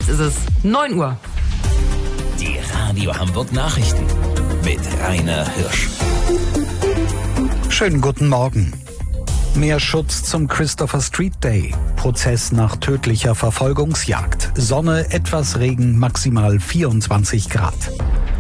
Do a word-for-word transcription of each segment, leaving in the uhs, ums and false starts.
Jetzt ist es neun Uhr. Die Radio Hamburg Nachrichten mit Rainer Hirsch. Schönen guten Morgen. Mehr Schutz zum Christopher Street Day. Prozess nach tödlicher Verfolgungsjagd. Sonne, etwas Regen, maximal vierundzwanzig Grad.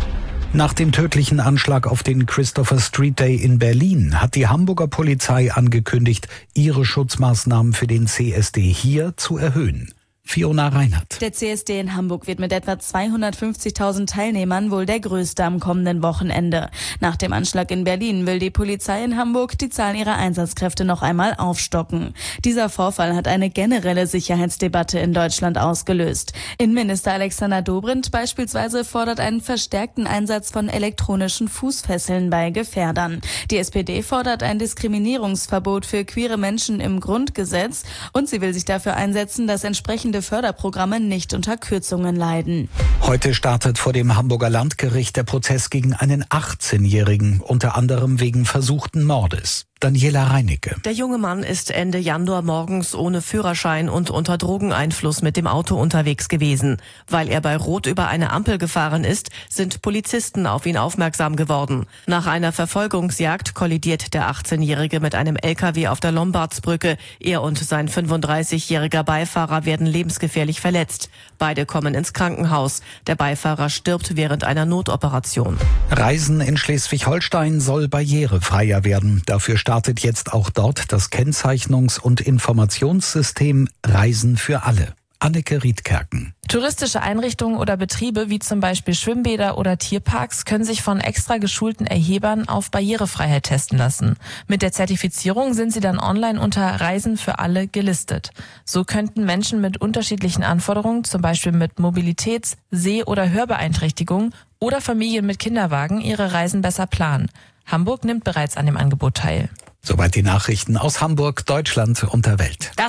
Nach dem tödlichen Anschlag auf den Christopher Street Day in Berlin hat die Hamburger Polizei angekündigt, ihre Schutzmaßnahmen für den C S D hier zu erhöhen. Fiona Reinhardt. Der C S D in Hamburg wird mit etwa zweihundertfünfzigtausend Teilnehmern wohl der größte am kommenden Wochenende. Nach dem Anschlag in Berlin will die Polizei in Hamburg die Zahl ihrer Einsatzkräfte noch einmal aufstocken. Dieser Vorfall hat eine generelle Sicherheitsdebatte in Deutschland ausgelöst. Innenminister Alexander Dobrindt beispielsweise fordert einen verstärkten Einsatz von elektronischen Fußfesseln bei Gefährdern. Die S P D fordert ein Diskriminierungsverbot für queere Menschen im Grundgesetz und sie will sich dafür einsetzen, dass entsprechende Förderprogramme nicht unter Kürzungen leiden. Heute startet vor dem Hamburger Landgericht der Prozess gegen einen achtzehnjährigen, unter anderem wegen versuchten Mordes. Daniela Reinicke. Der junge Mann ist Ende Januar morgens ohne Führerschein und unter Drogeneinfluss mit dem Auto unterwegs gewesen. Weil er bei Rot über eine Ampel gefahren ist, sind Polizisten auf ihn aufmerksam geworden. Nach einer Verfolgungsjagd kollidiert der achtzehnjährige mit einem L K W auf der Lombardsbrücke. Er und sein fünfunddreißigjähriger Beifahrer werden lebensgefährlich verletzt. Beide kommen ins Krankenhaus. Der Beifahrer stirbt während einer Notoperation. Reisen in Schleswig-Holstein soll barrierefreier werden. Dafür startet jetzt auch dort das Kennzeichnungs- und Informationssystem Reisen für alle. Anneke Riedkerken. Touristische Einrichtungen oder Betriebe wie zum Beispiel Schwimmbäder oder Tierparks können sich von extra geschulten Erhebern auf Barrierefreiheit testen lassen. Mit der Zertifizierung sind sie dann online unter Reisen für alle gelistet. So könnten Menschen mit unterschiedlichen Anforderungen, zum Beispiel mit Mobilitäts-, Seh- oder Hörbeeinträchtigungen oder Familien mit Kinderwagen, ihre Reisen besser planen. Hamburg nimmt bereits an dem Angebot teil. Soweit die Nachrichten aus Hamburg, Deutschland und der Welt.